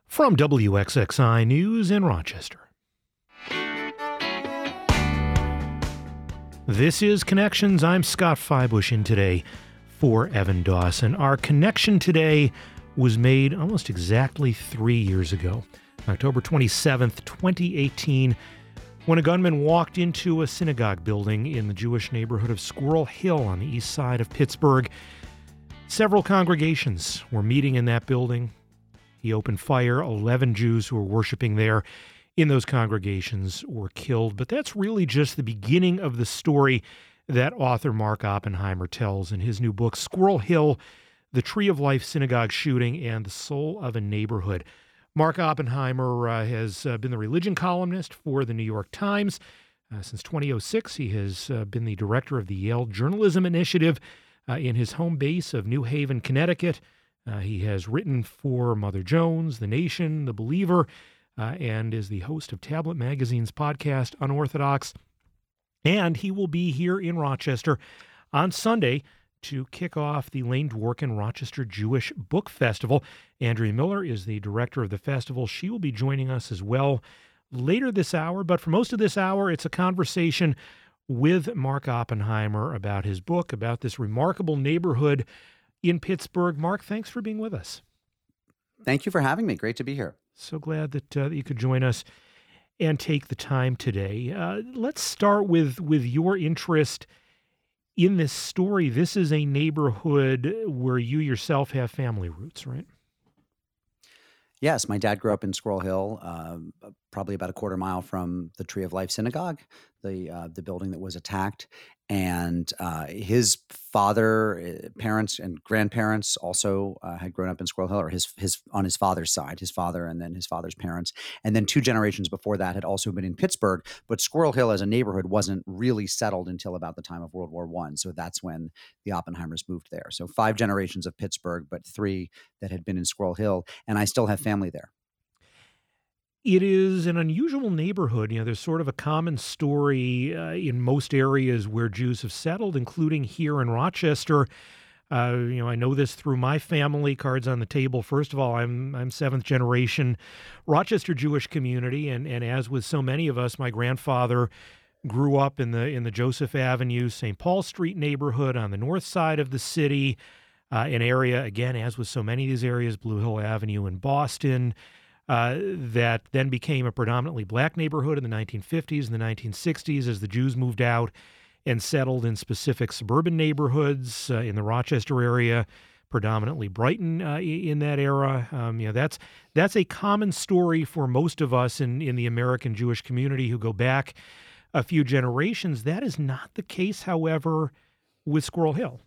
From WXXI News in Rochester. This is Connections. I'm Scott Feibush in today for Evan Dawson. Our connection today was made almost exactly 3 years ago, October 27th, 2018, when a gunman walked into a synagogue building in the Jewish neighborhood of Squirrel Hill on the east side of Pittsburgh. Several congregations were meeting in that building. He opened fire. 11 Jews who were worshiping there in those congregations were killed. But that's really just the beginning of the story that author Mark Oppenheimer tells in his new book, Squirrel Hill, The Tree of Life Synagogue Shooting and the Soul of a Neighborhood. Mark Oppenheimer has been the religion columnist for the New York Times. Since 2006, he has been the director of the Yale Journalism Initiative in his home base of New Haven, Connecticut. He has written for Mother Jones, The Nation, The Believer, and is the host of Tablet Magazine's podcast, Unorthodox. And he will be here in Rochester on Sunday to kick off the Lane Dworkin Rochester Jewish Book Festival. Andrea Miller is the director of the festival. She will be joining us as well later this hour. But for most of this hour, it's a conversation with Mark Oppenheimer about his book, about this remarkable neighborhood in Pittsburgh. Mark, thanks for being with us. Thank you for having me. Great to be here. So glad that you could join us and take the time today. Let's start with your interest in this story. This is a neighborhood where you yourself have family roots, right? Yes, my dad grew up in Squirrel Hill, probably about a quarter mile from the Tree of Life Synagogue, the building that was attacked. And his father, parents, and grandparents also had grown up in Squirrel Hill, or his on his father's side, his father and then his father's parents. And then 2 generations before that had also been in Pittsburgh. But Squirrel Hill as a neighborhood wasn't really settled until about the time of World War I. So that's when the Oppenheimers moved there. So 5 generations of Pittsburgh, but 3 that had been in Squirrel Hill. And I still have family there. It is an unusual neighborhood. There's sort of a common story in most areas where Jews have settled, including here in Rochester. I know this through my family. Cards on the table. First of all, I'm 7th generation Rochester Jewish community, and as with so many of us, my grandfather grew up in the Joseph Avenue, St. Paul Street neighborhood on the north side of the city, an area, again, as with so many of these areas, Blue Hill Avenue in Boston. That then became a predominantly black neighborhood in the 1950s and the 1960s as the Jews moved out and settled in specific suburban neighborhoods in the Rochester area, predominantly Brighton in that era. That's a common story for most of us in the American Jewish community who go back a few generations. That is not the case, however, with Squirrel Hill.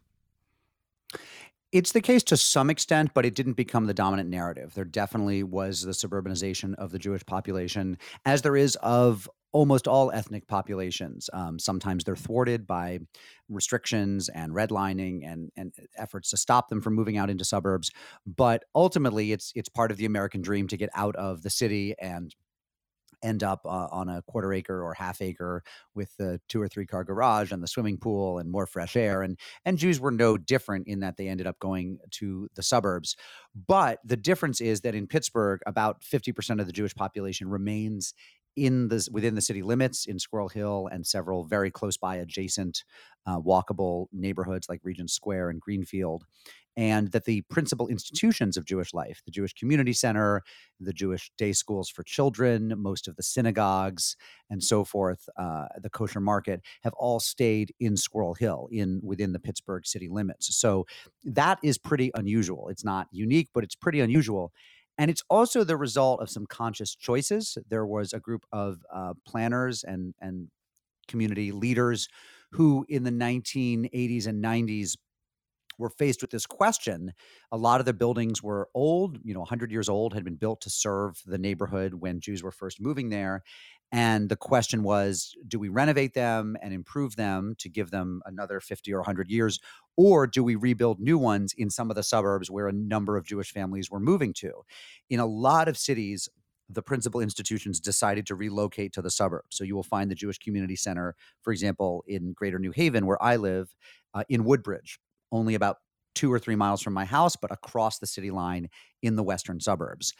It's the case to some extent, but it didn't become the dominant narrative. There definitely was the suburbanization of the Jewish population, as there is of almost all ethnic populations. Sometimes they're thwarted by restrictions and redlining and efforts to stop them from moving out into suburbs. But ultimately, it's part of the American dream to get out of the city and end up on a quarter acre or half acre with the 2 or 3 car garage and the swimming pool and more fresh air. And Jews were no different in that they ended up going to the suburbs. But the difference is that in Pittsburgh, about 50% of the Jewish population remains within the city limits in Squirrel Hill and several very close by adjacent walkable neighborhoods like Regent Square and Greenfield. And that the principal institutions of Jewish life, the Jewish Community Center, the Jewish day schools for children, most of the synagogues, and so forth, the kosher market, have all stayed in Squirrel Hill, within the Pittsburgh city limits. So that is pretty unusual. It's not unique, but it's pretty unusual. And it's also the result of some conscious choices. There was a group of planners and community leaders who in the 1980s and 90s were faced with this question. A lot of the buildings were old, 100 years old, had been built to serve the neighborhood when Jews were first moving there. And the question was, do we renovate them and improve them to give them another 50 or 100 years? Or do we rebuild new ones in some of the suburbs where a number of Jewish families were moving to? In a lot of cities, the principal institutions decided to relocate to the suburbs. So you will find the Jewish Community Center, for example, in Greater New Haven, where I live, in Woodbridge, only about 2 or 3 miles from my house, but across the city line in the western suburbs.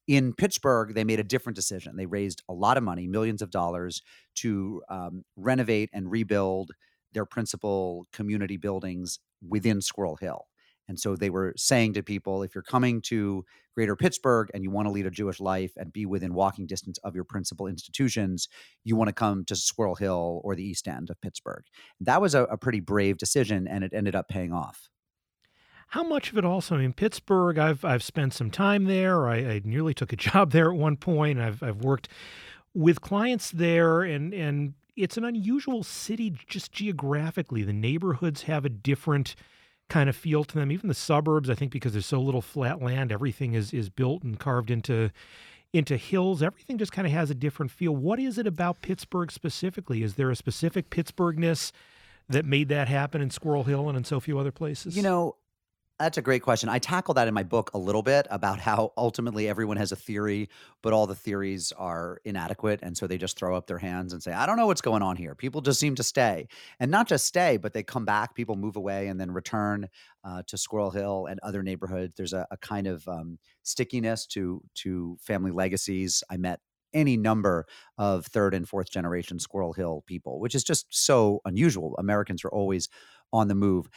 In Pittsburgh, they made a different decision. They raised a lot of money, millions of dollars, to renovate and rebuild their principal community buildings within Squirrel Hill. And so they were saying to people, if you're coming to greater Pittsburgh and you want to lead a Jewish life and be within walking distance of your principal institutions, you want to come to Squirrel Hill or the East End of Pittsburgh. That was a pretty brave decision, and it ended up paying off. How much of it also, I mean, Pittsburgh, I've spent some time there. I nearly took a job there at one point. I've worked with clients there, and it's an unusual city just geographically. The neighborhoods have a different kind of feel to them. Even the suburbs, I think, because there's so little flat land, everything is built and carved into hills. Everything just kind of has a different feel. What is it about Pittsburgh specifically? Is there a specific Pittsburghness that made that happen in Squirrel Hill and in so few other You places? know, That's a great question. I tackle that in my book a little bit about how ultimately everyone has a theory, but all the theories are inadequate. And so they just throw up their hands and say, I don't know what's going on here. People just seem to stay. And not just stay, but they come back. People move away and then return to Squirrel Hill and other neighborhoods. There's a kind of stickiness to family legacies. I met any number of third and fourth generation Squirrel Hill people, which is just so unusual. Americans are always on the move.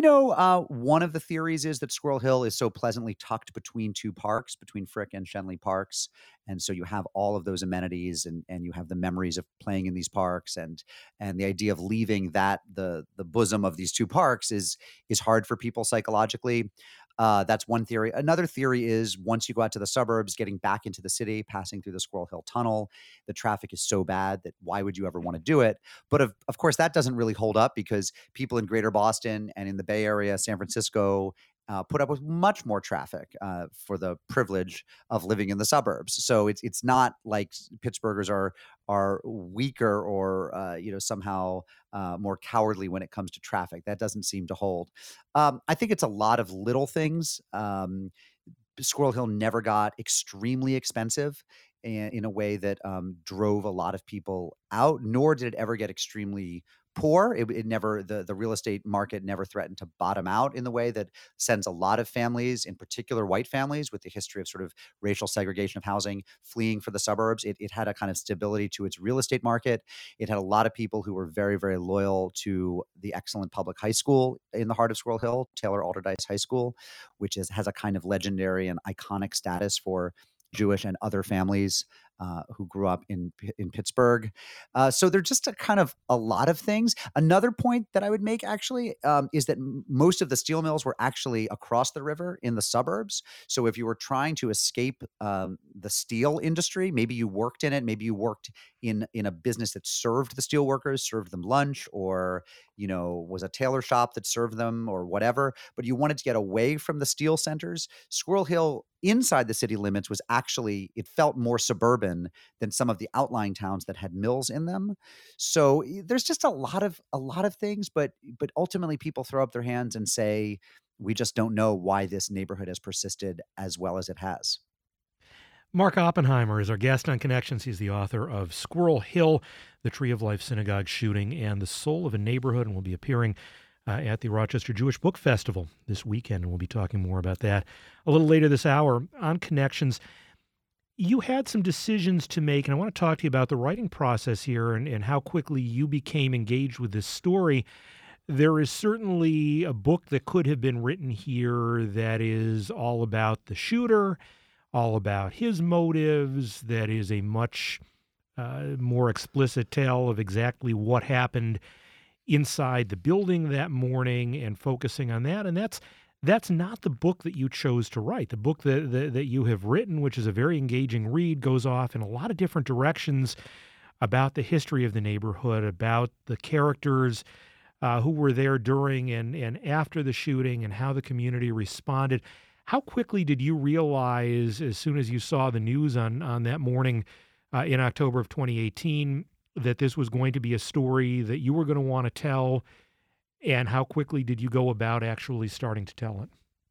One of the theories is that Squirrel Hill is so pleasantly tucked between two parks, between Frick and Shenley parks. And so you have all of those amenities and you have the memories of playing in these parks and the idea of leaving the bosom of these two parks is hard for people psychologically. That's one theory. Another theory is once you go out to the suburbs, getting back into the city, passing through the Squirrel Hill Tunnel, the traffic is so bad that why would you ever want to do it? But of course, that doesn't really hold up because people in greater Boston and in the Bay Area, San Francisco, put up with much more traffic for the privilege of living in the suburbs. So it's not like Pittsburghers are weaker or somehow more cowardly when it comes to traffic. That doesn't seem to hold. I think it's a lot of little things. Squirrel Hill never got extremely expensive in a way that drove a lot of people out, nor did it ever get extremely poor. It never the real estate market never threatened to bottom out in the way that sends a lot of families, in particular white families, with the history of sort of racial segregation of housing, fleeing for the suburbs. It had a kind of stability to its real estate market. It had a lot of people who were very, very loyal to the excellent public high school in the heart of Squirrel Hill, Taylor Alderdice High School, which has a kind of legendary and iconic status for Jewish and other families who grew up in Pittsburgh. So they're just a kind of a lot of things. Another point that I would make actually is that most of the steel mills were actually across the river in the suburbs. So if you were trying to escape the steel industry, maybe you worked in it, maybe you worked in a business that served the steel workers, served them lunch, or was a tailor shop that served them or whatever. But you wanted to get away from the steel centers. Squirrel Hill inside the city limits was actually it felt more suburban than some of the outlying towns that had mills in them. So there's just a lot of things, but ultimately people throw up their hands and say we just don't know why this neighborhood has persisted as well as it has. Mark Oppenheimer is our guest on Connections. He's the author of Squirrel Hill, the Tree of Life Synagogue Shooting, and The Soul of a Neighborhood, and will be appearing at the Rochester Jewish Book Festival this weekend, and we'll be talking more about that a little later this hour on Connections. You had some decisions to make, and I want to talk to you about the writing process here and how quickly you became engaged with this story. There is certainly a book that could have been written here that is all about the shooter, all about his motives, that is a much more explicit tale of exactly what happened inside the building that morning and focusing on that. And that's not the book that you chose to write. The book that you have written, which is a very engaging read, goes off in a lot of different directions about the history of the neighborhood, about the characters who were there during and after the shooting and how the community responded. How quickly did you realize, as soon as you saw the news on that morning in October of 2018, that this was going to be a story that you were going to want to tell? And how quickly did you go about actually starting to tell it?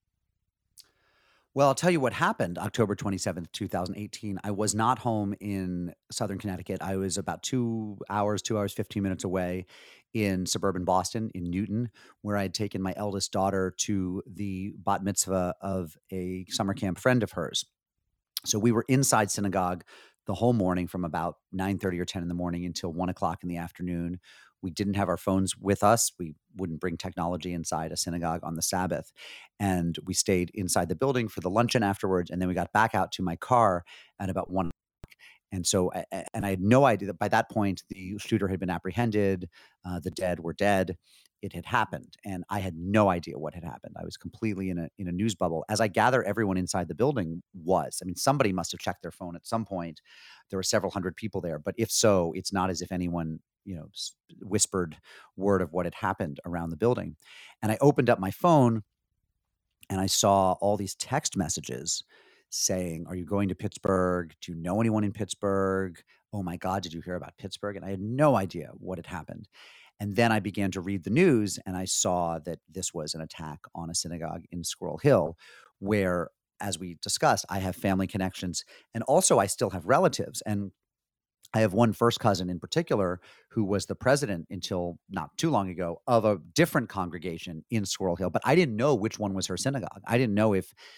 Well, I'll tell you what happened October 27th, 2018. I was not home in Southern Connecticut. I was about 2 hours, 15 minutes away in suburban Boston, in Newton, where I had taken my eldest daughter to the bat mitzvah of a summer camp friend of hers. So we were inside synagogue the whole morning from about 9:30 or 10 in the morning until 1 o'clock in the afternoon. We didn't have our phones with us. We wouldn't bring technology inside a synagogue on the Sabbath. And we stayed inside the building for the luncheon afterwards. And then we got back out to my car at about 1. And so, and I had no idea that by that point, the shooter had been apprehended. The dead were dead. It had happened, and I had no idea what had happened. I was completely in a news bubble. As I gather, everyone inside the building was. I mean, somebody must have checked their phone at some point. There were several hundred people there, but if so, it's not as if anyone whispered word of what had happened around the building. And I opened up my phone and I saw all these text messages saying, "Are you going to Pittsburgh? Do you know anyone in Pittsburgh? Oh my God, did you hear about Pittsburgh?" And I had no idea what had happened. And then I began to read the news and I saw that this was an attack on a synagogue in Squirrel Hill, where, as we discussed, I have family connections and also I still have relatives. And I have one first cousin in particular who was the president until not too long ago of a different congregation in Squirrel Hill, but I didn't know which one was her synagogue. I didn't know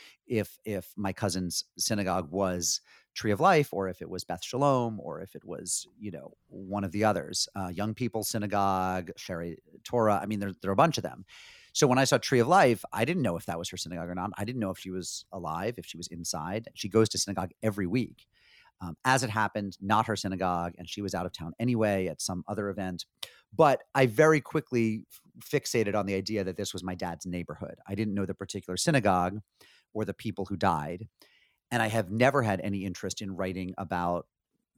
if my cousin's synagogue was Tree of Life or if it was Beth Shalom or if it was, one of the others. Young People's Synagogue, Sherry Torah. I mean, there are a bunch of them. So when I saw Tree of Life, I didn't know if that was her synagogue or not. I didn't know if she was alive, if she was inside. She goes to synagogue every week. As it happened, not her synagogue, and she was out of town anyway at some other event. But I very quickly fixated on the idea that this was my dad's neighborhood. I didn't know the particular synagogue or the people who died. And I have never had any interest in writing about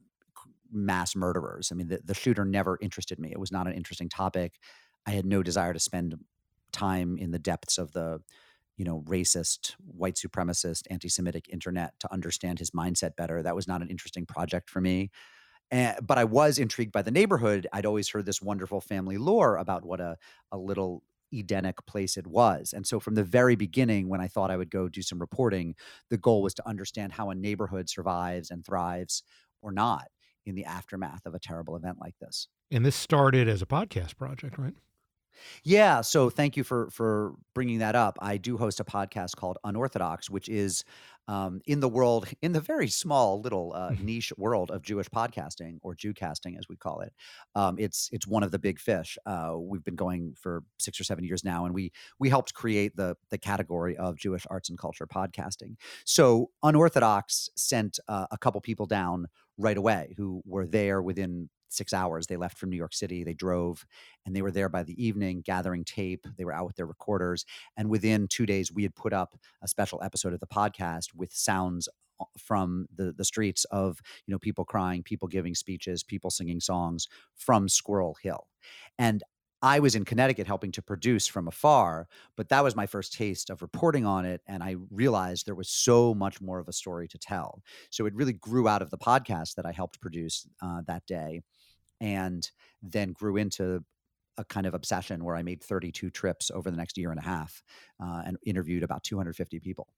mass murderers. I mean, the shooter never interested me. It was not an interesting topic. I had no desire to spend time in the depths of the racist, white supremacist, anti-Semitic internet to understand his mindset better. That was not an interesting project for me. But I was intrigued by the neighborhood. I'd always heard this wonderful family lore about what a little Edenic place it was. And so from the very beginning, when I thought I would go do some reporting, the goal was to understand how a neighborhood survives and thrives or not in the aftermath of a terrible event like this. And this started as a podcast project, right? Yeah. So thank you for bringing that up. I do host a podcast called Unorthodox, which is in the very small little niche world of Jewish podcasting, or Jewcasting as we call it. It's one of the big fish. We've been going for 6 or 7 years now, and we helped create the category of Jewish arts and culture podcasting. So Unorthodox sent a couple people down right away who were there within 6 hours. They left from New York City. They drove, and they were there by the evening gathering tape. They were out with their recorders. And within 2 days, we had put up a special episode of the podcast with sounds from the streets of, people crying, people giving speeches, people singing songs from Squirrel Hill. And I was in Connecticut helping to produce from afar, but that was my first taste of reporting on it. And I realized there was so much more of a story to tell. So it really grew out of the podcast that I helped produce that day, and then grew into a kind of obsession where I made 32 trips over the next year and a half and interviewed about 250 people.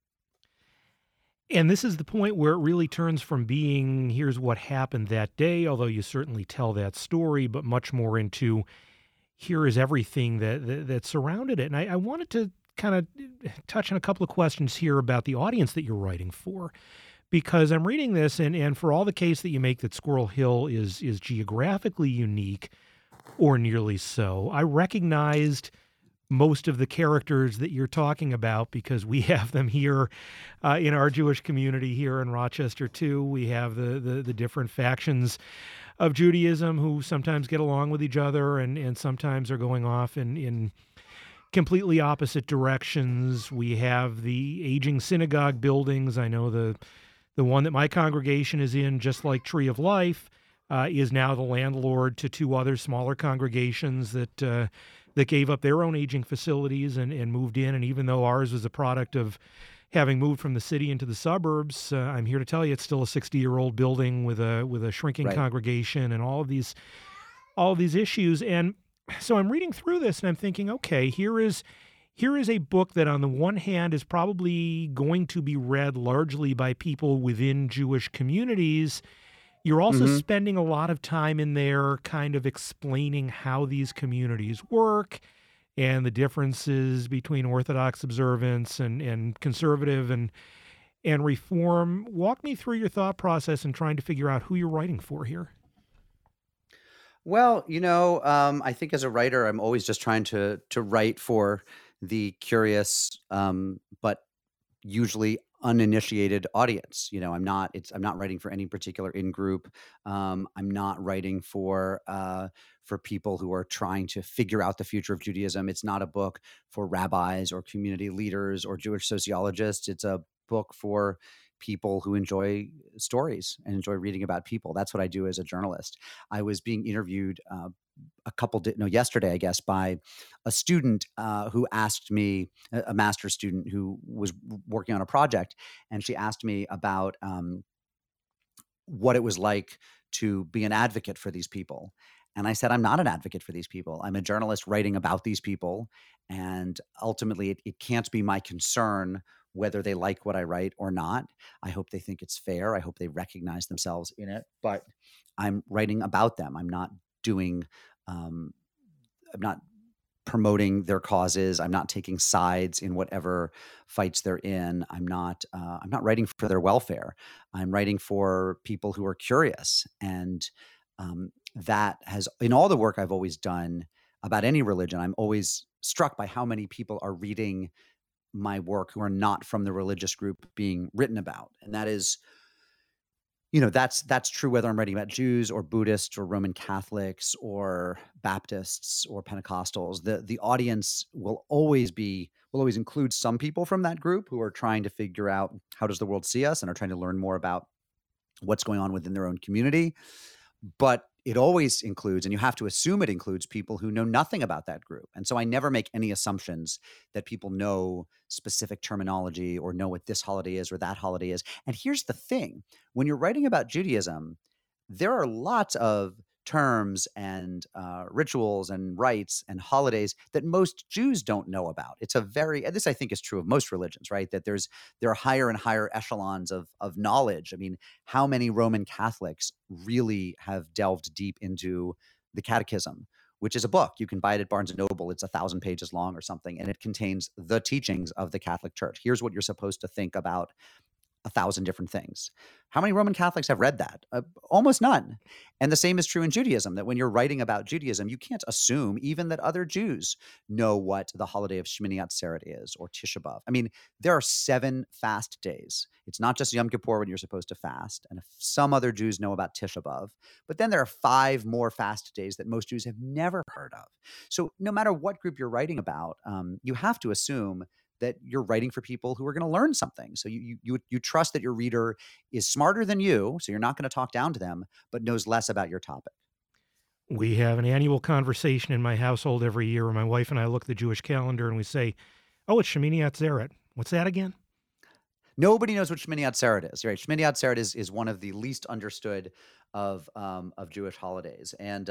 And this is the point where it really turns from being, here's what happened that day, although you certainly tell that story, but much more into, here is everything that surrounded it. And I wanted to kind of touch on a couple of questions here about the audience that you're writing for, because I'm reading this, and for all the case that you make that Squirrel Hill is geographically unique, or nearly so, I recognized most of the characters that you're talking about because we have them here in our Jewish community here in Rochester too. We have the different factions of Judaism who sometimes get along with each other and sometimes are going off in completely opposite directions. We have the aging synagogue buildings. I know the one that my congregation is in, just like Tree of Life, is now the landlord to two other smaller congregations that gave up their own aging facilities and moved in. And even though ours was a product of having moved from the city into the suburbs, I'm here to tell you it's still a 60-year-old building with a shrinking Right. congregation and all of these issues. And so I'm reading through this and I'm thinking, okay, here is a book that on the one hand is probably going to be read largely by people within Jewish communities. You're also Mhm. spending a lot of time in there kind of explaining how these communities work and the differences between Orthodox observance and conservative. And and reform. Walk me through your thought process in trying to figure out who you're writing for here. Well, I think as a writer, I'm always just trying to write for the curious, but usually uninitiated audience. I'm not writing for any particular in group. I'm not writing for people who are trying to figure out the future of Judaism. It's not a book for rabbis or community leaders or Jewish sociologists. It's a book for people who enjoy stories and enjoy reading about people. That's what I do as a journalist. I was being interviewed yesterday, I guess, by a student who asked me, a master's student who was working on a project, and she asked me about what it was like to be an advocate for these people. And I said, I'm not an advocate for these people. I'm a journalist writing about these people. And ultimately, it can't be my concern whether they like what I write or not. I hope they think it's fair. I hope they recognize themselves in it. But I'm writing about them. Doing, um, I'm not promoting their causes. I'm not taking sides in whatever fights they're in. I'm not writing for their welfare. I'm writing for people who are curious. And that has, in all the work I've always done about any religion, I'm always struck by how many people are reading my work who are not from the religious group being written about. And that is, that's true whether I'm writing about Jews or Buddhists or Roman Catholics or Baptists or Pentecostals. The audience will always include some people from that group who are trying to figure out how does the world see us and are trying to learn more about what's going on within their own community. But it always includes, and you have to assume it includes, people who know nothing about that group. And so I never make any assumptions that people know specific terminology or know what this holiday is or that holiday is. And here's the thing. When you're writing about Judaism, there are lots of terms and rituals and rites and holidays that most Jews don't know about. This I think is true of most religions, right? That there are higher and higher echelons of knowledge. I mean, how many Roman Catholics really have delved deep into the Catechism, which is a book. You can buy it at Barnes and Noble. It's 1,000 pages long or something, and it contains the teachings of the Catholic Church. Here's what you're supposed to think about 1,000 different things. How many Roman Catholics have read that? Almost none. And the same is true in Judaism, that when you're writing about Judaism, you can't assume even that other Jews know what the holiday of Shmini Atzeret is or Tisha B'Av. I mean, there are 7 fast days. It's not just Yom Kippur when you're supposed to fast. And some other Jews know about Tisha B'Av. But then there are 5 more fast days that most Jews have never heard of. So no matter what group you're writing about, you have to assume that you're writing for people who are going to learn something. So you trust that your reader is smarter than you, so you're not going to talk down to them, but knows less about your topic. We have an annual conversation in my household every year where my wife and I look at the Jewish calendar and we say, oh, it's Shemini Atzeret. What's that again? Nobody knows what Shmini Atzeret is, right? Shmini Atzeret is one of the least understood of Jewish holidays, and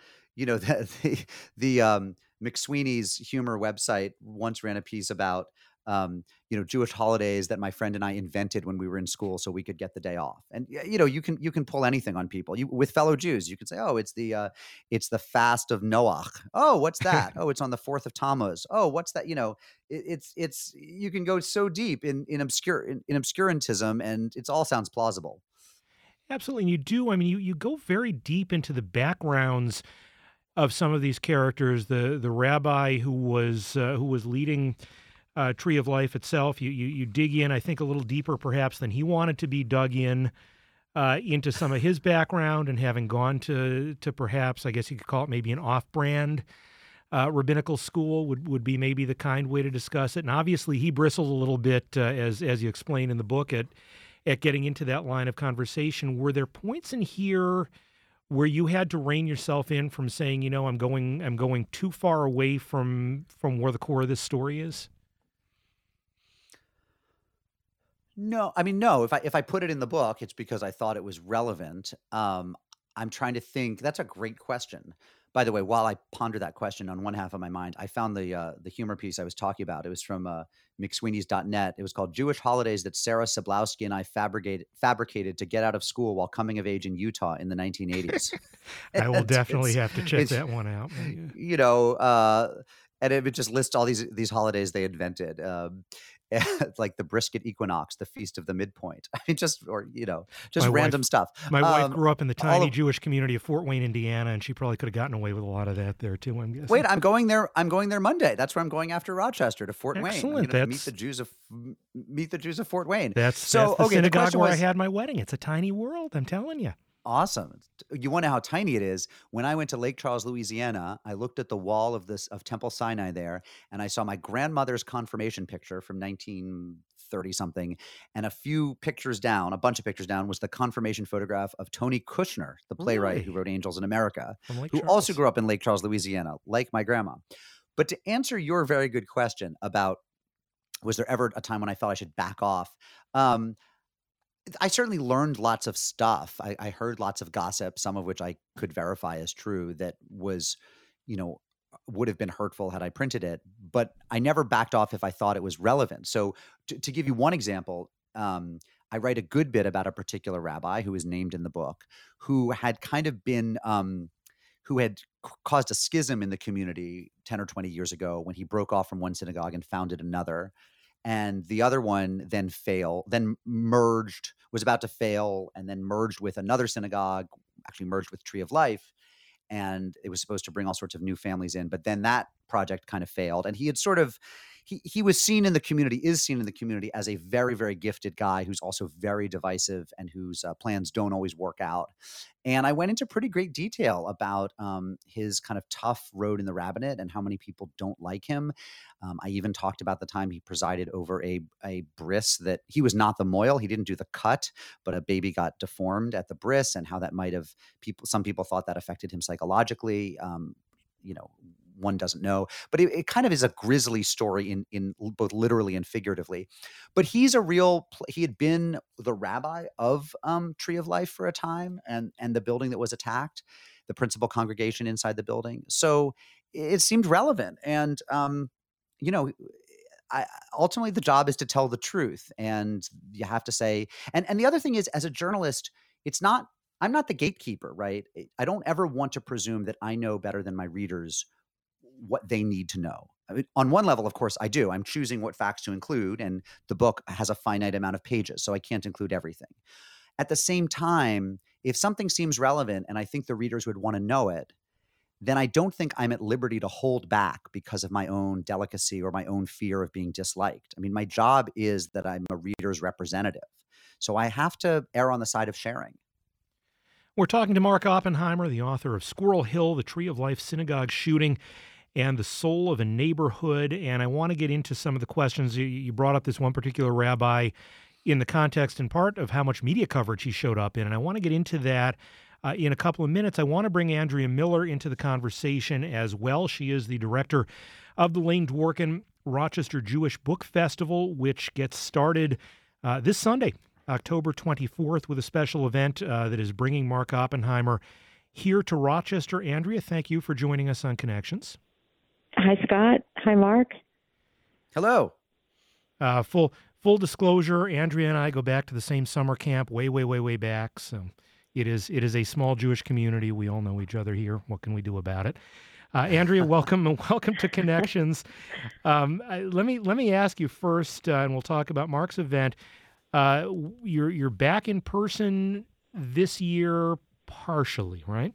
the McSweeney's humor website once ran a piece about Jewish holidays that my friend and I invented when we were in school so we could get the day off. And you can pull anything on people. With fellow Jews, you can say, oh, it's the fast of Noach. Oh, what's that? Oh, it's on the 4th of Tammuz. Oh, what's that? It's you can go so deep in obscurantism, and it all sounds plausible. Absolutely. And you do. I mean, you go very deep into the backgrounds of some of these characters. The rabbi who was leading Tree of Life itself. You dig in, I think, a little deeper perhaps than he wanted to be dug in into some of his background, and having gone to perhaps, I guess you could call it maybe an off-brand rabbinical school would be maybe the kind way to discuss it. And obviously he bristled a little bit as you explain in the book at getting into that line of conversation. Were there points in here where you had to rein yourself in from saying, I'm going too far away from where the core of this story is? No, I mean, no. If I put it in the book, it's because I thought it was relevant. I'm trying to think. That's a great question. By the way, while I ponder that question on one half of my mind, I found the humor piece I was talking about. It was from McSweeney's.net. It was called "Jewish Holidays That Sarah Sablowski and I Fabricated to Get Out of School While Coming of Age in Utah in the 1980s." I will definitely have to check that one out. And it would just list all these holidays they invented. It's like the brisket equinox, the feast of the midpoint. I mean, just My random wife, stuff. my wife grew up in the All tiny of Jewish community of Fort Wayne, Indiana, and she probably could have gotten away with a lot of that there too, I'm Wait, guessing. I'm going there. I'm going there Monday. That's where I'm going after Rochester to Fort Wayne. I'm Excellent. going to meet the Jews of Fort Wayne. That's So, the okay, the synagogue question where I was had my wedding. It's a tiny world, I'm telling you. awesome. You want to know how tiny it is? When I went to Lake Charles, Louisiana, I looked at the wall of Temple Sinai there, and I saw my grandmother's confirmation picture from 1930 something, and a bunch of pictures down, was the confirmation photograph of Tony Kushner, the playwright who Really? wrote Angels in America, From Lake who also Charles. grew up in Lake Charles, Louisiana, like my grandma. But to answer your very good question about was there ever a time when I felt I should back off? Um, I certainly learned lots of stuff. I heard lots of gossip, some of which I could verify as true, that was, you know, would have been hurtful had I printed it. But I never backed off if I thought it was relevant. So to give you one example, I write a good bit about a particular rabbi who is named in the book, who had kind of been who had caused a schism in the community 10 or 20 years ago when he broke off from one synagogue and founded another. And the other one then merged, was about to fail, and then merged with another synagogue, actually merged with Tree of Life. And it was supposed to bring all sorts of new families in. But then that project kind of failed. And he had sort of, he was seen in the community, is seen in the community as a very, very gifted guy who's also very divisive and whose plans don't always work out. And I went into pretty great detail about his kind of tough road in the rabbinate and how many people don't like him. I even talked about the time he presided over a bris that he was not the mohel. He didn't do the cut, but a baby got deformed at the bris, and how that might have some people thought that affected him psychologically. You know, one doesn't know, but it kind of is a grisly story in both literally and figuratively. But he had been the rabbi of Tree of Life for a time, and the building that was attacked, the principal congregation inside the building. So it seemed relevant. And, you know, ultimately the job is to tell the truth, and you have to say, and the other thing is, as a journalist, I'm not the gatekeeper, right? I don't ever want to presume that I know better than my readers what they need to know. I mean, on one level, of course, I do. I'm choosing what facts to include, and the book has a finite amount of pages, so I can't include everything. At the same time, if something seems relevant and I think the readers would want to know it, then I don't think I'm at liberty to hold back because of my own delicacy or my own fear of being disliked. I mean, my job is that I'm a reader's representative. So I have to err on the side of sharing. We're talking to Mark Oppenheimer, the author of Squirrel Hill, the Tree of Life synagogue shooting, and the soul of a neighborhood. And I want to get into some of the questions. You brought up this one particular rabbi in the context, in part, of how much media coverage he showed up in. And I want to get into that in a couple of minutes. I want to bring Andrea Miller into the conversation as well. She is the director of the Lane Dworkin Rochester Jewish Book Festival, which gets started this Sunday, October 24th, with a special event that is bringing Mark Oppenheimer here to Rochester. Andrea, thank you for joining us on Connections. Hi, Scott. Hi, Mark. Hello. Full disclosure, Andrea and I go back to the same summer camp way back. So it is a small Jewish community. We all know each other here. What can we do about it? Andrea, welcome to Connections. Let me ask you first, and we'll talk about Mark's event. You're back in person this year, partially, right?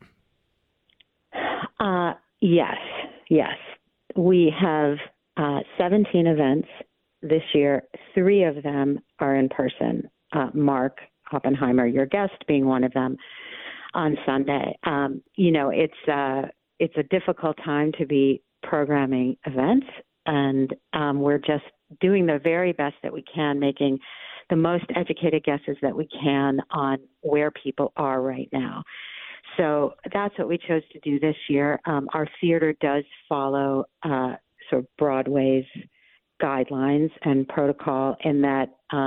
Yes. We have 17 events this year. 3 of them are in person. Mark Oppenheimer, your guest, being one of them on Sunday. It's a difficult time to be programming events, and we're just doing the very best that we can, making the most educated guesses that we can on where people are right now. So that's what we chose to do this year. Our theater does follow sort of Broadway's guidelines and protocol in that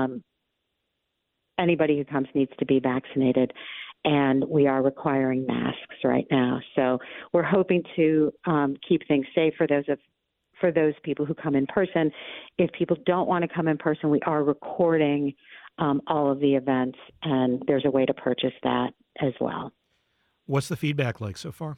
anybody who comes needs to be vaccinated, and we are requiring masks right now. So we're hoping to keep things safe for those people who come in person. If people don't want to come in person, we are recording all of the events, and there's a way to purchase that as well. What's the feedback like so far?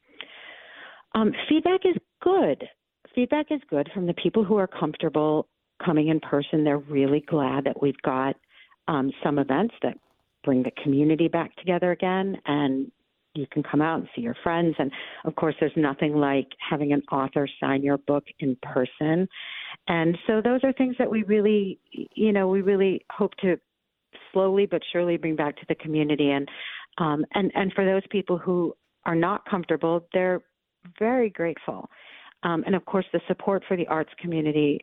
Feedback is good. Feedback is good from the people who are comfortable coming in person. They're really glad that we've got some events that bring the community back together again, and you can come out and see your friends. And of course, there's nothing like having an author sign your book in person. And so those are things that we really hope to slowly but surely bring back to the community. And for those people who are not comfortable, they're very grateful. And of course, the support for the arts community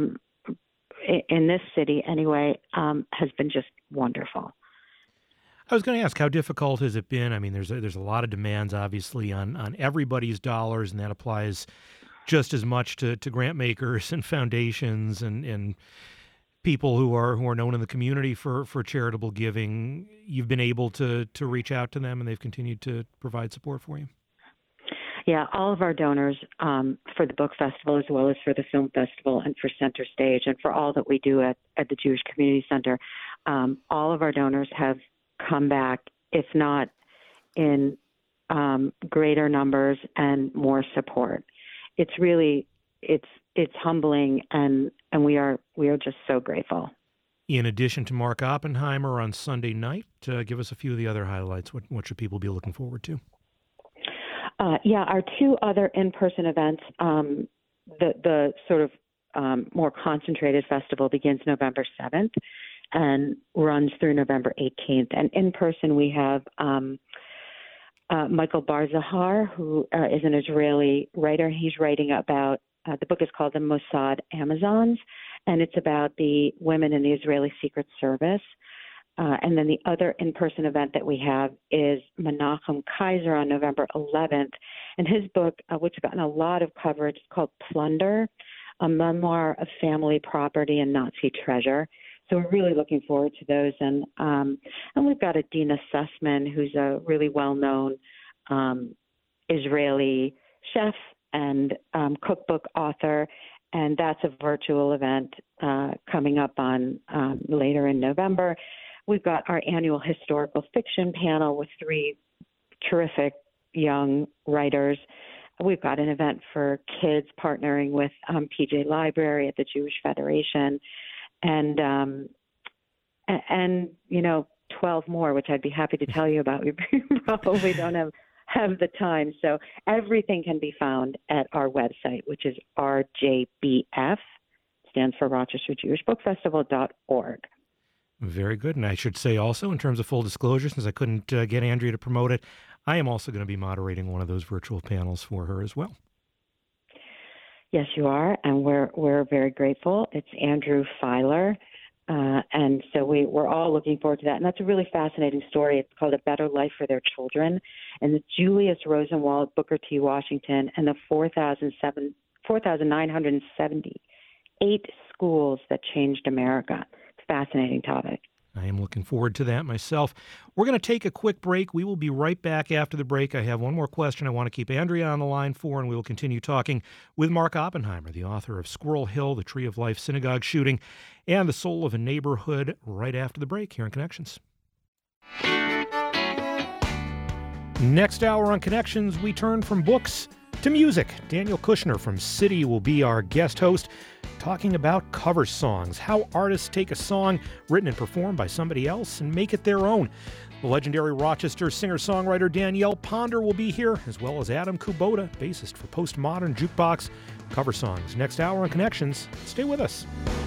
in this city anyway has been just wonderful. I was going to ask, how difficult has it been? I mean, there's a lot of demands, obviously, on everybody's dollars, and that applies just as much to grant makers and foundations and people who are known in the community for charitable giving. You've been able to reach out to them, and they've continued to provide support for you. Yeah, all of our donors for the book festival, as well as for the film festival and for Center Stage, and for all that we do at the Jewish Community Center, all of our donors have come back, if not in greater numbers and more support. It's really it's humbling, and we are just so grateful. In addition to Mark Oppenheimer on Sunday night, give us a few of the other highlights. What should people be looking forward to? Our two other in-person events, the sort of more concentrated festival begins November 7th and runs through November 18th. And in person, we have Michael Bar-Zahar, who is an Israeli writer. He's writing about, the book is called The Mossad Amazons, and it's about the women in the Israeli Secret Service. And then the other in-person event that we have is Menachem Kaiser on November 11th. And his book, which has gotten a lot of coverage, is called Plunder, a memoir of family property and Nazi treasure. So we're really looking forward to those. And we've got Adina Sussman, who's a really well-known Israeli chef and cookbook author. And that's a virtual event coming up on later in November. We've got our annual historical fiction panel with three terrific young writers. We've got an event for kids partnering with PJ Library at the Jewish Federation, and 12 more, which I'd be happy to tell you about. We probably don't have the time. So everything can be found at our website, which is RJBF, stands for Rochester Jewish Book Festival.org. Very good. And I should say also, in terms of full disclosure, since I couldn't get Andrea to promote it, I am also going to be moderating one of those virtual panels for her as well. Yes, you are, and we're very grateful. It's Andrew Filer, and so we're all looking forward to that. And that's a really fascinating story. It's called A Better Life for Their Children, and the Julius Rosenwald, Booker T. Washington, and the 4,978 schools that changed America. Fascinating topic. I am looking forward to that myself. We're going to take a quick break. We will be right back after the break. I have one more question I want to keep Andrea on the line for, and we will continue talking with Mark Oppenheimer, the author of Squirrel Hill, The Tree of Life Synagogue Shooting, and The Soul of a Neighborhood, right after the break here on Connections. Next hour on Connections, we turn from books to music. Daniel Kushner from City will be our guest host, talking about cover songs, how artists take a song written and performed by somebody else and make it their own. The legendary Rochester singer-songwriter Danielle Ponder will be here, as well as Adam Kubota, bassist for Postmodern Jukebox Cover Songs. Next hour on Connections. Stay with us.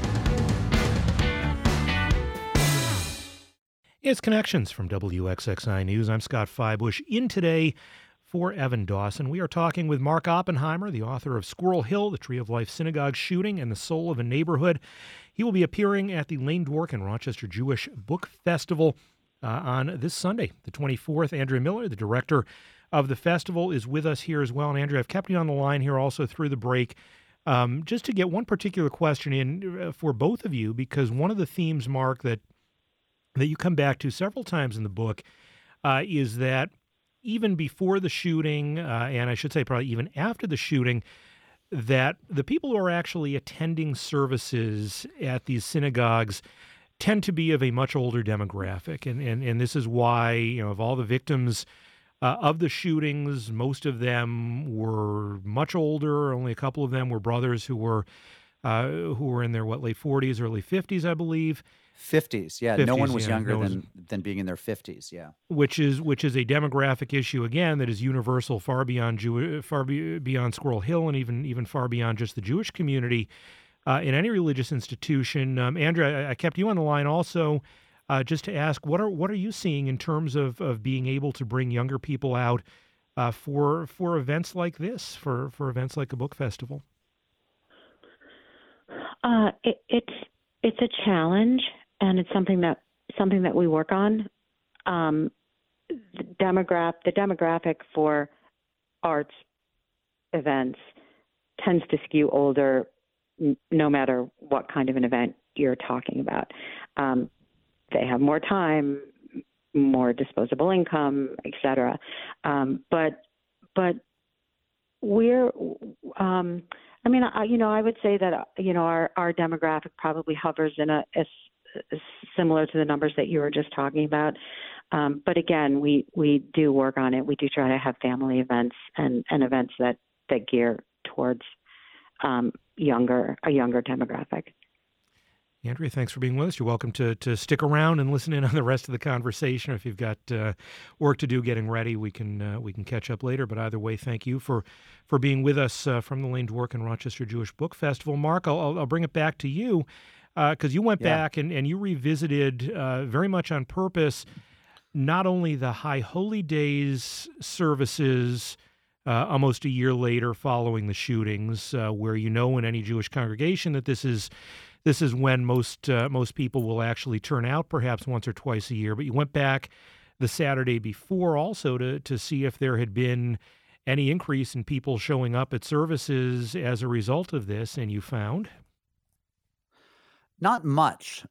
It's Connections from WXXI News. I'm Scott Feibush. In today, for Evan Dawson, we are talking with Mark Oppenheimer, the author of Squirrel Hill, The Tree of Life Synagogue Shooting, and The Soul of a Neighborhood. He will be appearing at the Lane Dworkin Rochester Jewish Book Festival on this Sunday, the 24th. Andrea Miller, the director of the festival, is with us here as well. And Andrea, I've kept you on the line here also through the break, just to get one particular question in for both of you, because one of the themes, Mark, that you come back to several times in the book is that even before the shooting, and I should say probably even after the shooting, that the people who are actually attending services at these synagogues tend to be of a much older demographic. And this is why, of all the victims of the shootings, most of them were much older. Only a couple of them were brothers who were who were in their late 40s, early 50s, I believe. 50s, yeah. No one 50s, was yeah. younger No one's than being in their 50s, yeah. which is a demographic issue again that is universal, far beyond beyond Squirrel Hill, and even far beyond just the Jewish community in any religious institution. Andrew, I kept you on the line also, just to ask what are you seeing in terms of being able to bring younger people out for events like this, for events like a book festival? It's a challenge, and it's something that we work on. The demographic for arts events tends to skew older, no matter what kind of an event you're talking about. They have more time, more disposable income, et cetera. But we're, I would say that, our demographic probably hovers in a similar to the numbers that you were just talking about. But again, we do work on it. We do try to have family events and events that gear towards a younger demographic. Andrea, thanks for being with us. You're welcome to stick around and listen in on the rest of the conversation. If you've got work to do getting ready, we can catch up later. But either way, thank you for being with us from the Lane Dworkin Rochester Jewish Book Festival. Mark, I'll bring it back to you because you went back and you revisited very much on purpose not only the High Holy Days services almost a year later following the shootings, where in any Jewish congregation that this is when most people will actually turn out, perhaps once or twice a year. But you went back the Saturday before also to see if there had been any increase in people showing up at services as a result of this, and you found? Not much.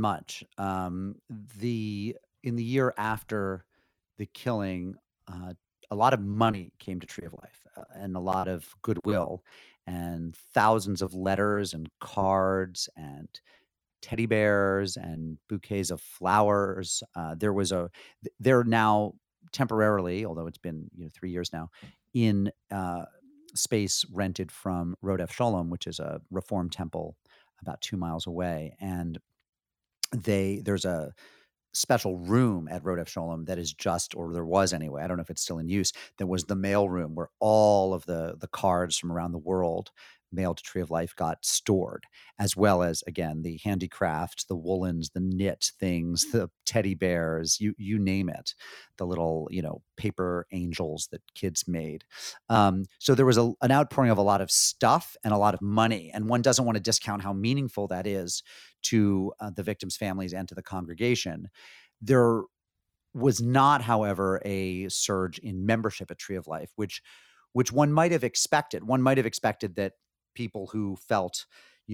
In the year after the killing, a lot of money came to Tree of Life and a lot of goodwill and thousands of letters and cards and teddy bears and bouquets of flowers. They're now temporarily, although it's been 3 years now, in space rented from Rodef Sholom, which is a Reform temple about 2 miles away, and there's a special room at Rodef Sholom that is or there was anyway, I don't know if it's still in use, that was the mail room where all of the cards from around the world mailed to Tree of Life got stored, as well as, again, the handicrafts, the woolens, the knit things, the teddy bears, you name it, the little, paper angels that kids made. So there was an outpouring of a lot of stuff and a lot of money, and one doesn't want to discount how meaningful that is to the victims' families and to the congregation. There was not, however, a surge in membership at Tree of Life, which one might have expected. One might have expected that people who felt, in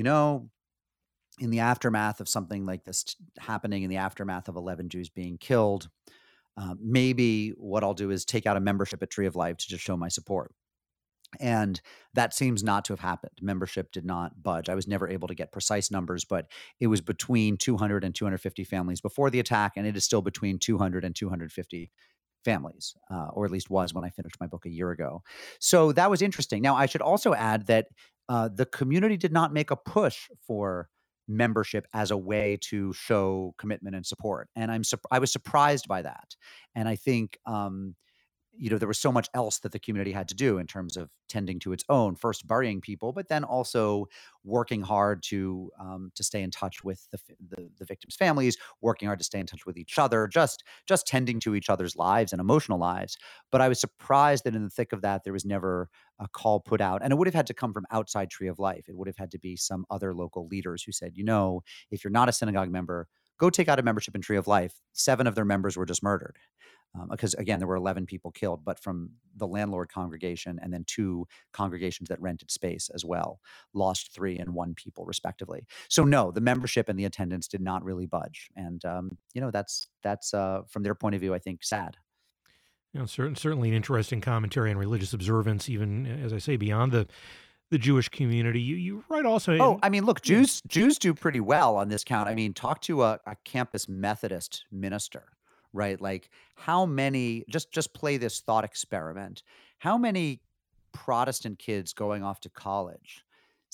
the aftermath of something like this happening, in the aftermath of 11 Jews being killed, maybe what I'll do is take out a membership at Tree of Life to just show my support. And that seems not to have happened. Membership did not budge. I was never able to get precise numbers, but it was between 200 and 250 families before the attack, and it is still between 200 and 250 families, or at least was when I finished my book a year ago. So that was interesting. Now, I should also add that the community did not make a push for membership as a way to show commitment and support, and I was surprised by that. And I think there was so much else that the community had to do in terms of tending to its own, first burying people, but then also working hard to stay in touch with the victims' families, working hard to stay in touch with each other, just tending to each other's lives and emotional lives. But I was surprised that in the thick of that, there was never a call put out, and it would have had to come from outside Tree of Life. It would have had to be some other local leaders who said, if you're not a synagogue member, go take out a membership in Tree of Life. 7 of their members were just murdered. Because, again, there were 11 people killed, but from the landlord congregation, and then 2 congregations that rented space as well, lost 3 and 1 people respectively. So no, the membership and the attendance did not really budge. And, that's from their point of view, I think, sad. Certainly an interesting commentary on religious observance, even, as I say, beyond the Jewish community. You write also. Oh, I mean, look, Jews do pretty well on this count. I mean, talk to a campus Methodist minister. Right? Like, how many, just play this thought experiment. How many Protestant kids going off to college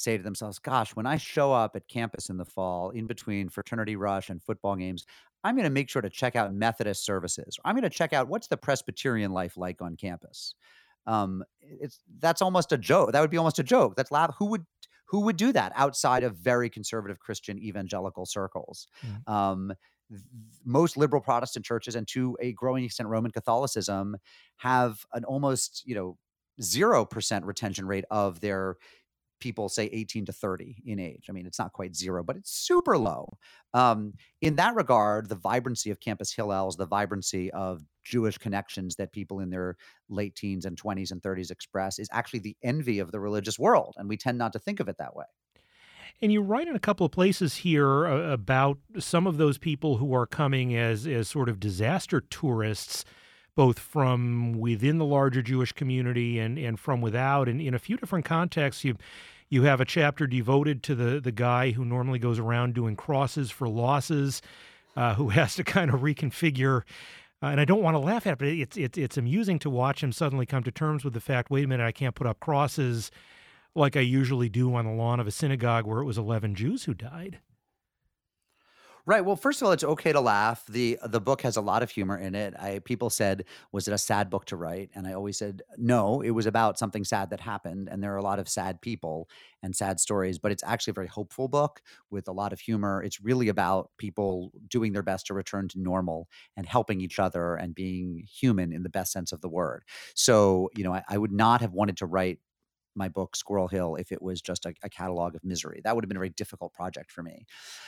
say to themselves, gosh, when I show up at campus in the fall, in between fraternity rush and football games, I'm going to make sure to check out Methodist services. I'm going to check out what's the Presbyterian life like on campus. That's almost a joke. That would be almost a joke. That's laugh. Who would do that outside of very conservative Christian evangelical circles? Mm. Um, Most liberal Protestant churches, and to a growing extent Roman Catholicism, have an almost 0% retention rate of their people, say 18 to 30 in age. I mean, it's not quite zero, but it's super low. In that regard, the vibrancy of Campus Hillels, the vibrancy of Jewish connections that people in their late teens and 20s and 30s express, is actually the envy of the religious world. And we tend not to think of it that way. And you write in a couple of places here about some of those people who are coming as sort of disaster tourists, both from within the larger Jewish community and from without. And in a few different contexts, you have a chapter devoted to the guy who normally goes around doing crosses for losses, who has to kind of reconfigure. And I don't want to laugh at it, but it's amusing to watch him suddenly come to terms with the fact, wait a minute, I can't put up crosses like I usually do on the lawn of a synagogue where it was 11 Jews who died. Right. Well, first of all, it's okay to laugh. The book has a lot of humor in it. People said, was it a sad book to write? And I always said, no, it was about something sad that happened. And there are a lot of sad people and sad stories, but it's actually a very hopeful book with a lot of humor. It's really about people doing their best to return to normal and helping each other and being human in the best sense of the word. So, I would not have wanted to write my book Squirrel Hill if it was just a catalog of misery. That would have been a very difficult project for me.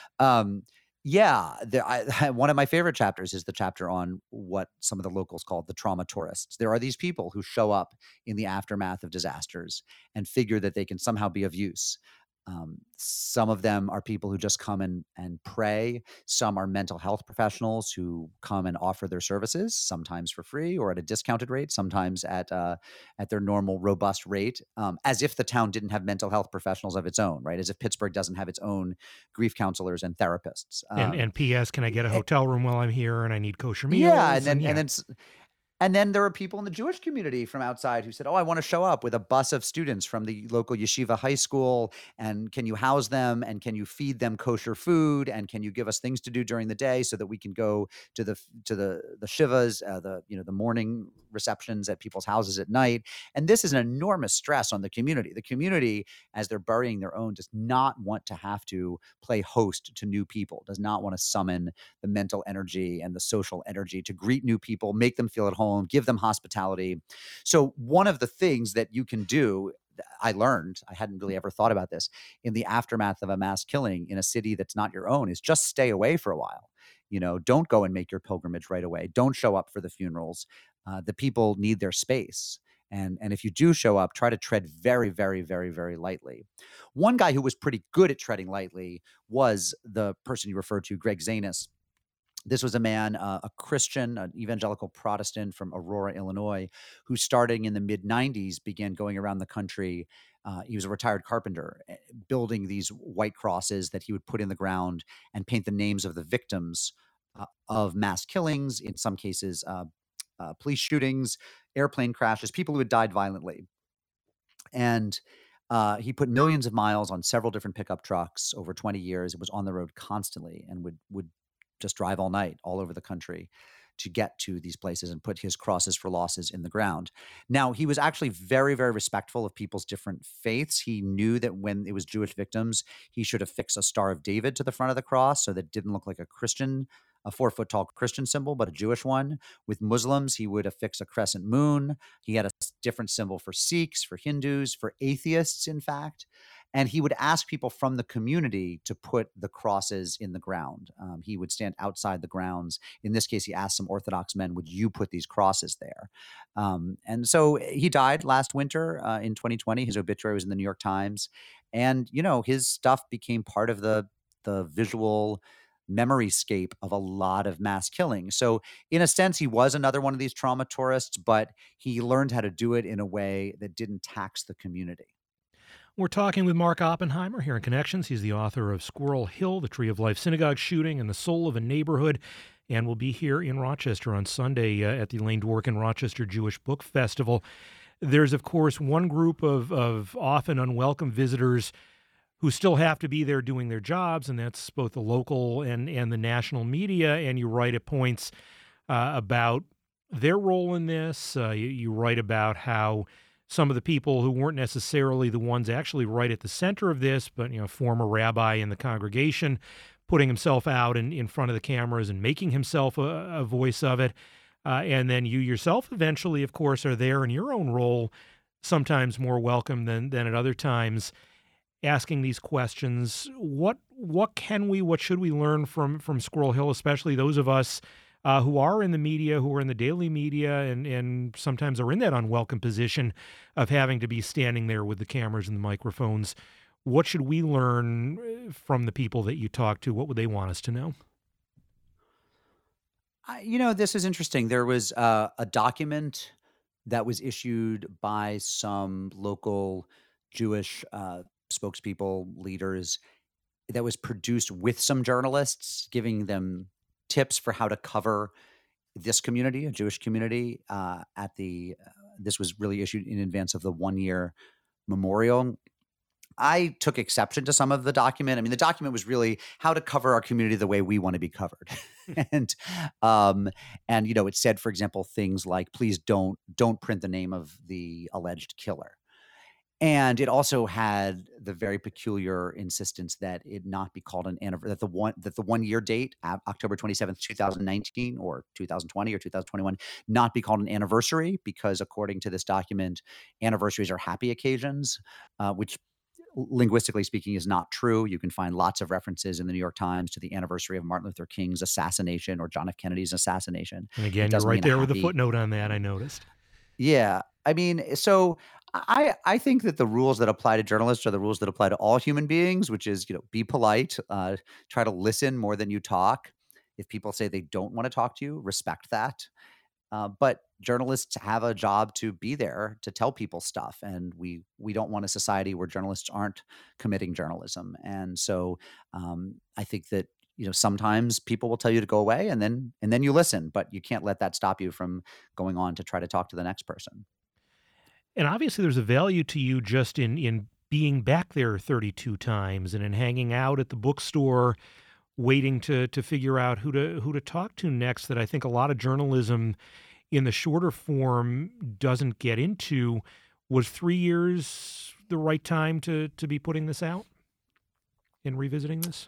One of my favorite chapters is the chapter on what some of the locals call the trauma tourists. There are these people who show up in the aftermath of disasters and figure that they can somehow be of use. Some of them are people who just come and pray. Some are mental health professionals who come and offer their services, sometimes for free or at a discounted rate, sometimes at their normal robust rate, as if the town didn't have mental health professionals of its own, right? As if Pittsburgh doesn't have its own grief counselors and therapists. And P.S., can I get a hotel room while I'm here and I need kosher meals? Yeah, and then there are people in the Jewish community from outside who said, I want to show up with a bus of students from the local yeshiva high school. And can you house them? And can you feed them kosher food? And can you give us things to do during the day so that we can go to the shivas, the morning receptions at people's houses at night? And this is an enormous stress on the community. The community, as they're burying their own, does not want to have to play host to new people, does not want to summon the mental energy and the social energy to greet new people, make them feel at home, give them hospitality. So one of the things that you can do, I learned, I hadn't really ever thought about this, in the aftermath of a mass killing in a city that's not your own, is just stay away for a while. Don't go and make your pilgrimage right away. Don't show up for the funerals. The people need their space. And if you do show up, try to tread very, very, very, very lightly. One guy who was pretty good at treading lightly was the person you referred to, Greg Zanis. This was a man, a Christian, an evangelical Protestant from Aurora, Illinois, who starting in the mid-90s began going around the country. He was a retired carpenter, building these white crosses that he would put in the ground and paint the names of the victims of mass killings, in some cases police shootings, airplane crashes, people who had died violently. And he put millions of miles on several different pickup trucks over 20 years. It was on the road constantly and would just drive all night all over the country to get to these places and put his crosses for losses in the ground. Now, he was actually very, very respectful of people's different faiths. He knew that when it was Jewish victims, he should affix a Star of David to the front of the cross so that it didn't look like a 4-foot tall Christian symbol, but a Jewish one. With Muslims, he would affix a crescent moon. He had a different symbol for Sikhs, for Hindus, for atheists, in fact. And he would ask people from the community to put the crosses in the ground. He would stand outside the grounds. In this case, he asked some Orthodox men, would you put these crosses there? And so he died last winter in 2020. His obituary was in the New York Times. And, his stuff became part of the visual memoryscape of a lot of mass killing. So in a sense, he was another one of these trauma tourists, but he learned how to do it in a way that didn't tax the community. We're talking with Mark Oppenheimer here in Connections. He's the author of Squirrel Hill, The Tree of Life Synagogue Shooting, and The Soul of a Neighborhood, and will be here in Rochester on Sunday at the Elaine Dworkin Rochester Jewish Book Festival. There's, of course, one group of often unwelcome visitors who still have to be there doing their jobs, and that's both the local and the national media. And you write at points about their role in this. You write about how some of the people who weren't necessarily the ones actually right at the center of this, but former rabbi in the congregation, putting himself out in front of the cameras and making himself a voice of it. And then you yourself eventually, of course, are there in your own role, sometimes more welcome than at other times, asking these questions. What should we learn from Squirrel Hill, especially those of us who are in the media, who are in the daily media, and sometimes are in that unwelcome position of having to be standing there with the cameras and the microphones? What should we learn from the people that you talk to? What would they want us to know? This is interesting. There was a document that was issued by some local Jewish spokespeople, leaders, that was produced with some journalists, giving them tips for how to cover this community, a Jewish community. This was really issued in advance of the 1 year memorial. I took exception to some of the document. I mean, the document was really how to cover our community the way we want to be covered. and it said, for example, things like, please don't print the name of the alleged killer. And it also had the very peculiar insistence that it not be called an anniversary, that the 1 year date, October 27th, 2019 or 2020 or 2021, not be called an anniversary, because according to this document, anniversaries are happy occasions, which linguistically speaking is not true. You can find lots of references in the New York Times to the anniversary of Martin Luther King's assassination or John F. Kennedy's assassination. And again, you're right there with a footnote on that, I noticed. Yeah. I mean, so I think that the rules that apply to journalists are the rules that apply to all human beings, which is, be polite, try to listen more than you talk. If people say they don't want to talk to you, respect that. But journalists have a job to be there to tell people stuff, and we don't want a society where journalists aren't committing journalism. And so I think that sometimes people will tell you to go away, and then you listen, but you can't let that stop you from going on to try to talk to the next person. And obviously, there's a value to you just in being back there 32 times and in hanging out at the bookstore, waiting to figure out who to talk to next, that I think a lot of journalism in the shorter form doesn't get into. Was 3 years the right time to be putting this out and revisiting this?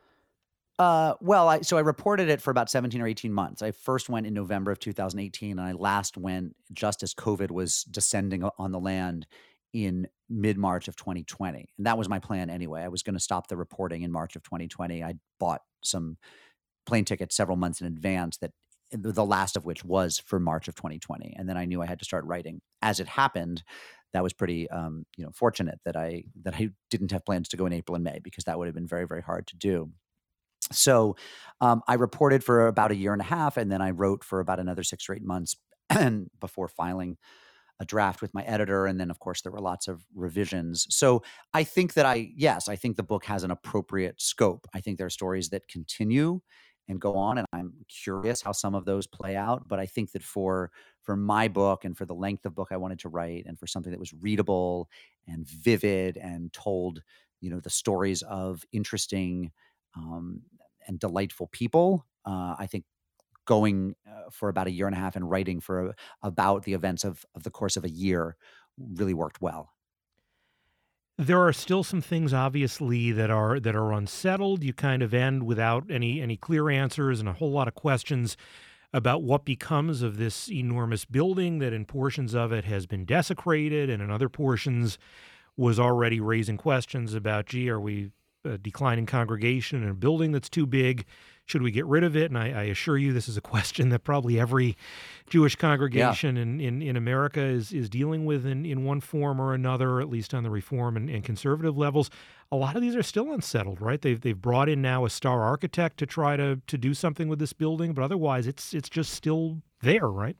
So I reported it for about 17 or 18 months. I first went in November of 2018, and I last went just as COVID was descending on the land in mid-March of 2020. And that was my plan anyway. I was going to stop the reporting in March of 2020. I bought some plane tickets several months in advance, that the last of which was for March of 2020. And then I knew I had to start writing. As it happened, that was pretty fortunate that I didn't have plans to go in April and May, because that would have been very, very hard to do. So I reported for about a year and a half, and then I wrote for about another 6 or 8 months before filing a draft with my editor. And then, of course, there were lots of revisions. So I think that I think the book has an appropriate scope. I think there are stories that continue and go on, and I'm curious how some of those play out. But I think that for my book, and for the length of book I wanted to write, and for something that was readable and vivid and told, the stories of interesting and delightful people, I think going for about a year and a half and writing for about the events of the course of a year really worked well. There are still some things, obviously, that are unsettled. You kind of end without any clear answers, and a whole lot of questions about what becomes of this enormous building that in portions of it has been desecrated, and in other portions was already raising questions about, gee, are we a declining congregation in a building that's too big? Should we get rid of it? And I assure you, this is a question that probably every Jewish congregation in America is dealing with in one form or another, at least on the reform and conservative levels. A lot of these are still unsettled, right? They've brought in now a star architect to try to do something with this building, but otherwise it's just still there, right?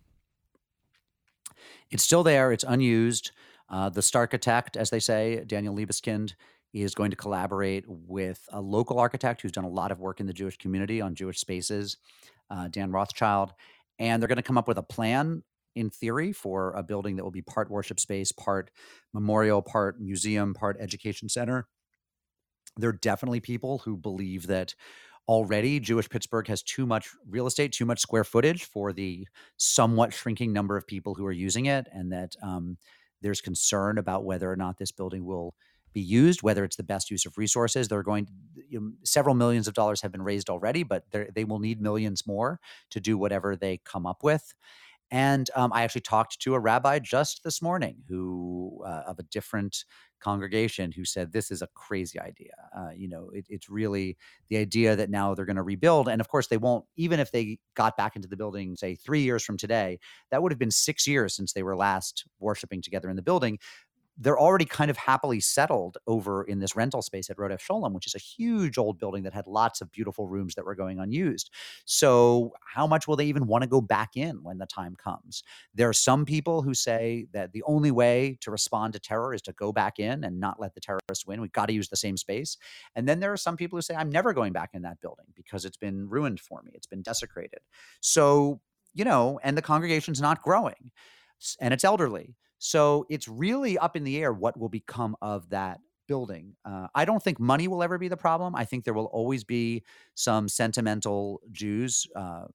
It's still there. It's unused. The Starchitect, as they say, Daniel Liebeskind, is going to collaborate with a local architect who's done a lot of work in the Jewish community on Jewish spaces, Dan Rothschild. And they're going to come up with a plan, in theory, for a building that will be part worship space, part memorial, part museum, part education center. There are definitely people who believe that already Jewish Pittsburgh has too much real estate, too much square footage for the somewhat shrinking number of people who are using it, and that there's concern about whether or not this building will be used, whether it's the best use of resources. They're going to, several millions of dollars have been raised already, but they will need millions more to do whatever they come up with. And I actually talked to a rabbi just this morning who of a different congregation who said this is a crazy idea. It's really the idea that now they're going to rebuild. And of course, they won't, even if they got back into the building, say 3 years from today, that would have been 6 years since they were last worshiping together in the building. They're already kind of happily settled over in this rental space at Rodef Sholem, which is a huge old building that had lots of beautiful rooms that were going unused. So how much will they even want to go back in when the time comes? There are some people who say that the only way to respond to terror is to go back in and not let the terrorists win. We've got to use the same space. And then there are some people who say, I'm never going back in that building because it's been ruined for me. It's been desecrated. So, and the congregation's not growing and it's elderly. So it's really up in the air what will become of that building. I don't think money will ever be the problem. I think there will always be some sentimental Jews,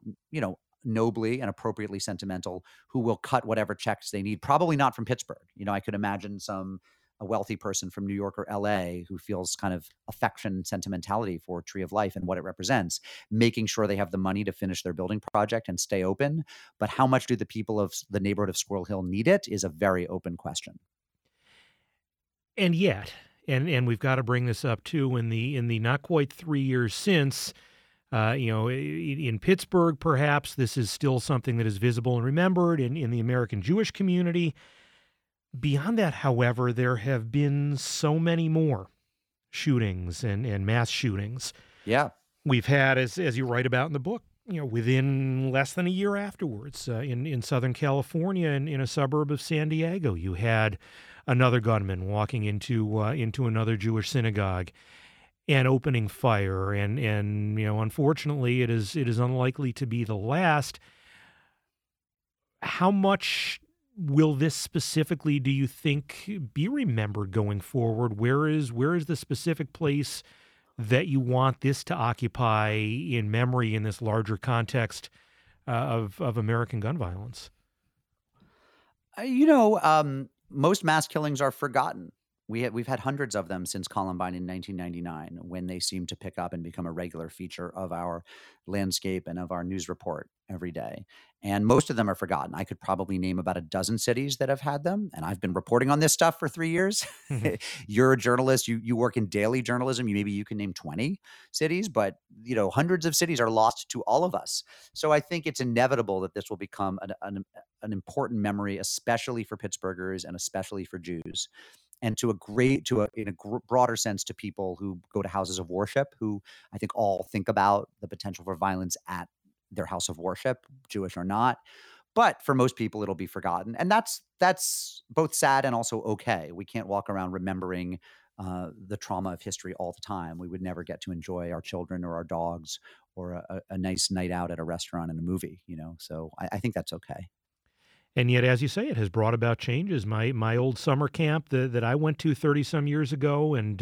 nobly and appropriately sentimental, who will cut whatever checks they need. Probably not from Pittsburgh. I could imagine a wealthy person from New York or LA who feels kind of affection and sentimentality for Tree of Life and what it represents, making sure they have the money to finish their building project and stay open. But how much do the people of the neighborhood of Squirrel Hill need it is a very open question. And yet, and we've got to bring this up too, in the not quite 3 years since, in Pittsburgh, perhaps this is still something that is visible and remembered in the American Jewish community. Beyond that, however, there have been so many more shootings and mass shootings. Yeah. We've had, as you write about in the book, within less than a year afterwards, in Southern California, in a suburb of San Diego, you had another gunman walking into another Jewish synagogue and opening fire. And unfortunately, it is unlikely to be the last. How much will this specifically, do you think, be remembered going forward? Where is the specific place that you want this to occupy in memory in this larger context of American gun violence? Most mass killings are forgotten. We've had hundreds of them since Columbine in 1999, when they seem to pick up and become a regular feature of our landscape and of our news report every day. And most of them are forgotten. I could probably name about a dozen cities that have had them, and I've been reporting on this stuff for 3 years. You're a journalist. You work in daily journalism. Maybe you can name 20 cities, but hundreds of cities are lost to all of us. So I think it's inevitable that this will become an important memory, especially for Pittsburghers and especially for Jews. And in a broader sense, to people who go to houses of worship, who I think all think about the potential for violence at their house of worship, Jewish or not. But for most people, it'll be forgotten. And that's both sad and also okay. We can't walk around remembering the trauma of history all the time. We would never get to enjoy our children or our dogs or a nice night out at a restaurant and a movie, So I think that's okay. And yet, as you say, it has brought about changes. My old summer camp that I went to 30-some years ago and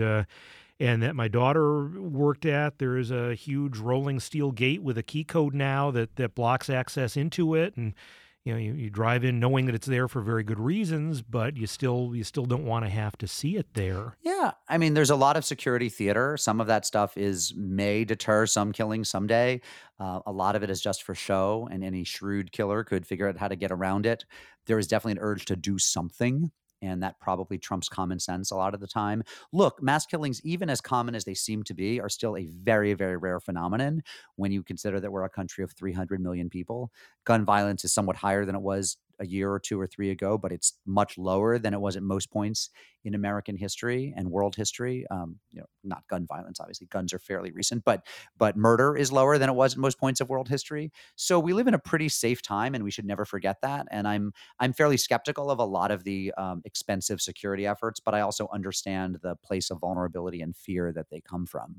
that my daughter worked at, there is a huge rolling steel gate with a key code now that blocks access into it. And you drive in knowing that it's there for very good reasons, but you still don't want to have to see it there. Yeah. I mean, there's a lot of security theater. Some of that stuff may deter some killings someday. A lot of it is just for show, and any shrewd killer could figure out how to get around it. There is definitely an urge to do something, and that probably trumps common sense a lot of the time. Look, mass killings, even as common as they seem to be, are still a very, very rare phenomenon when you consider that we're a country of 300 million people. Gun violence is somewhat higher than it was a year or two or three ago, but it's much lower than it was at most points in American history and world history. Not gun violence, obviously. Guns are fairly recent, but murder is lower than it was at most points of world history. So we live in a pretty safe time, and we should never forget that. And I'm fairly skeptical of a lot of the expensive security efforts, but I also understand the place of vulnerability and fear that they come from.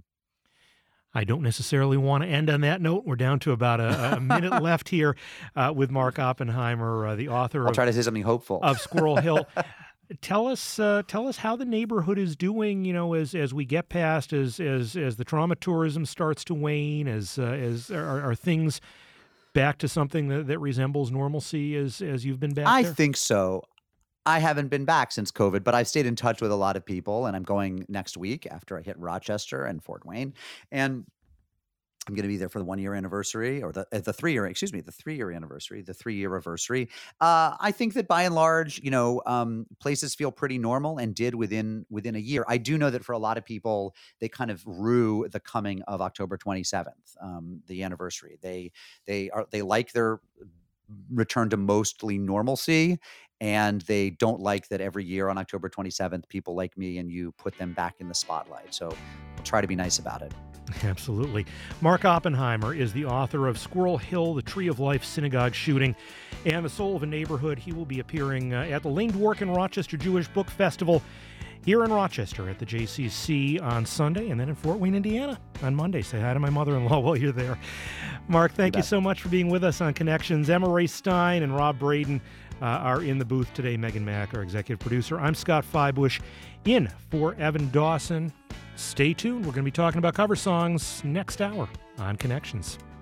I don't necessarily want to end on that note. We're down to about a minute left here with Mark Oppenheimer, the author I'll try to say something hopeful. of Squirrel Hill. Tell us how the neighborhood is doing. You know, as we get past, as the trauma tourism starts to wane, as are things back to something that resembles normalcy as you've been back I there? think so. I haven't been back since COVID, but I've stayed in touch with a lot of people, and I'm going next week after I hit Rochester and Fort Wayne, and I'm going to be there for the 1 year anniversary, or the 3 year, excuse me, the 3 year anniversary, the 3 year anniversary. I think that by and large, places feel pretty normal and did within a year. I do know that for a lot of people, they kind of rue the coming of October 27th, the anniversary. They like their return to mostly normalcy, and they don't like that every year on October 27th, people like me and you put them back in the spotlight. So we'll try to be nice about it. Absolutely. Mark Oppenheimer is the author of Squirrel Hill, The Tree of Life Synagogue Shooting, and The Soul of a Neighborhood. He will be appearing at the Lane Dworkin and Rochester Jewish Book Festival here in Rochester at the JCC on Sunday, and then in Fort Wayne, Indiana on Monday. Say hi to my mother-in-law while you're there. Mark, thank you so much for being with us on Connections. Emma Ray Stein and Rob Braden are in the booth today. Megan Mack, our executive producer. I'm Scott Feibush in for Evan Dawson. Stay tuned. We're going to be talking about cover songs next hour on Connections.